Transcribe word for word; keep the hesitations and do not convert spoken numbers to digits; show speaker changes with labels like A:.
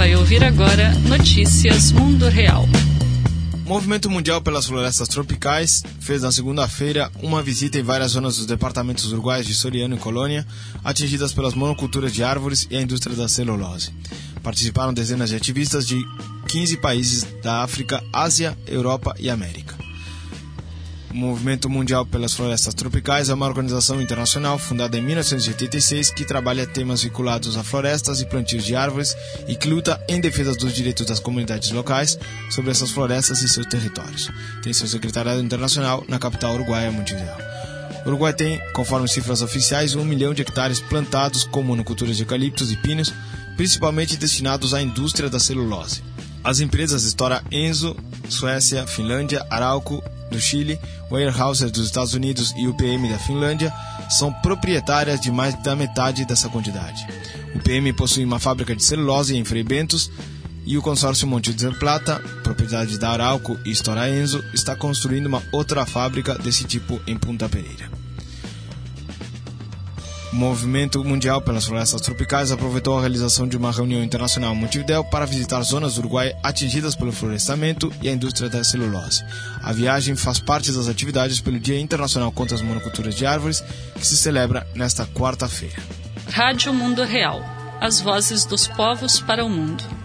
A: vai ouvir agora Notícias Mundo Real.
B: O Movimento Mundial pelas Florestas Tropicais fez na segunda-feira uma visita em várias zonas dos departamentos uruguaios de Soriano e Colônia, atingidas pelas monoculturas de árvores e a indústria da celulose. Participaram dezenas de ativistas de quinze países da África, Ásia, Europa e América. O Movimento Mundial pelas Florestas Tropicais é uma organização internacional fundada em mil novecentos e oitenta e seis que trabalha temas vinculados a florestas e plantios de árvores e que luta em defesa dos direitos das comunidades locais sobre essas florestas e seus territórios. Tem seu secretariado internacional na capital uruguaia, Montevideo. O Uruguai tem, conforme cifras oficiais, um milhão de hectares plantados com monoculturas de eucaliptos e pinos, principalmente destinados à indústria da celulose. As empresas Stora Enso, Suécia, Finlândia, Arauco, do Chile, Weyerhaeuser dos Estados Unidos e U P M da Finlândia são proprietárias de mais da metade dessa quantidade. O U P M possui uma fábrica de celulose em Frei Bentos e o consórcio Monte de Plata, propriedade da Arauco e Stora Enso, está construindo uma outra fábrica desse tipo em Punta Pereira. O Movimento Mundial pelas Florestas Tropicais aproveitou a realização de uma reunião internacional em Montevideo para visitar zonas do Uruguai atingidas pelo florestamento e a indústria da celulose. A viagem faz parte das atividades pelo Dia Internacional contra as Monoculturas de Árvores, que se celebra nesta quarta-feira.
A: Rádio Mundo Real. As vozes dos povos para o mundo.